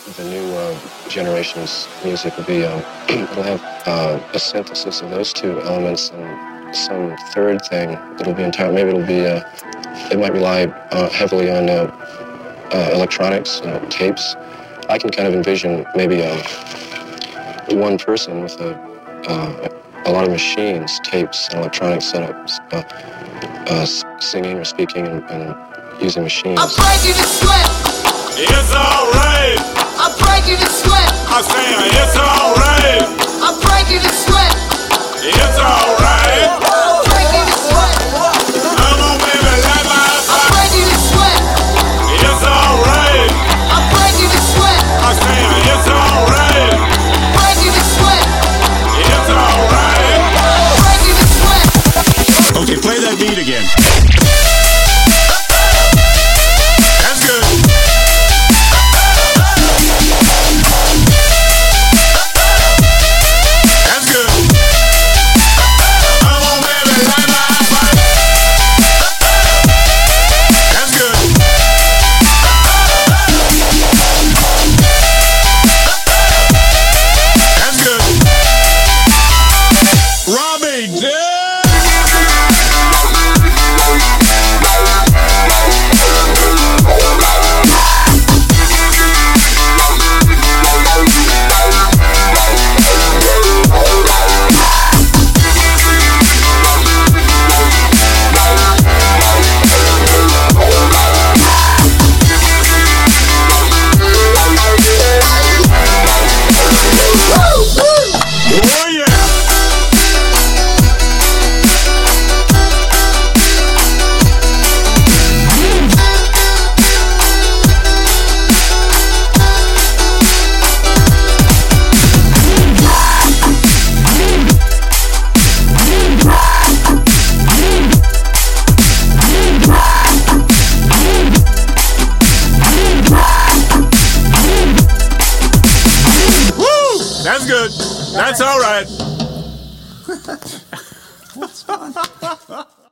the new generation's music will be, it'll have a synthesis of those two elements and some third thing that'll be entire. Maybe it'll be, it might rely heavily on electronics, tapes. I can kind of envision maybe one person with a lot of machines, tapes, and electronic setups, singing or speaking and using machines. I'm breaking the sweat. It's alright. I'm breaking the sweat. I'm saying it's alright. I'm breaking the sweat. It's alright. I'm breaking the sweat. Come on, baby, light my I'm fire. breaking the sweat. It's alright. I'm breaking the sweat. I'm saying it's alright. Breaking the sweat. It's alright. Breaking the sweat. Okay, play that beat again. That's good. That's good. Come on, baby, light my fire. That's good. That's good. Robbie, oh yeah. Woo! That's good. That's all right. That's fun.